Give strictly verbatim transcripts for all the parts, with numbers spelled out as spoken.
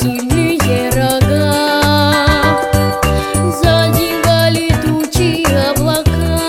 сильные рога задевали тучи облака,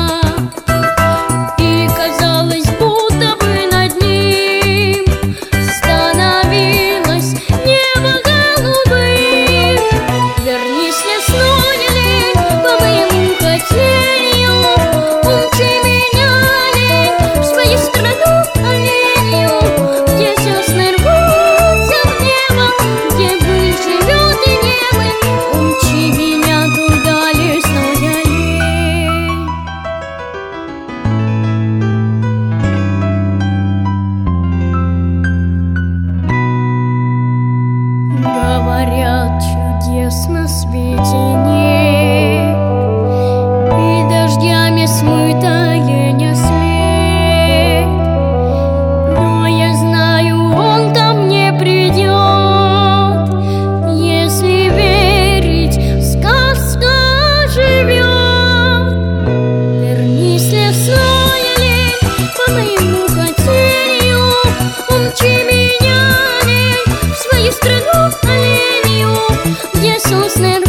и казалось, будто бы над ним становилось небо голубым. Вернись, лесной лень, по моему хотению, умчи меня, лень, в свою страну оленью, где сосны рвутся в небо, где быль живет и небо. Умчи меня туда, лесная лень. Говорят, чудес на свете нет, и дождями смыта лень след. Но я знаю, он ко мне придет, если верить, сказка живет. Вернись, лесная лень, по моему хотению, умчи меня, лень, в свою страну оленью, где сосны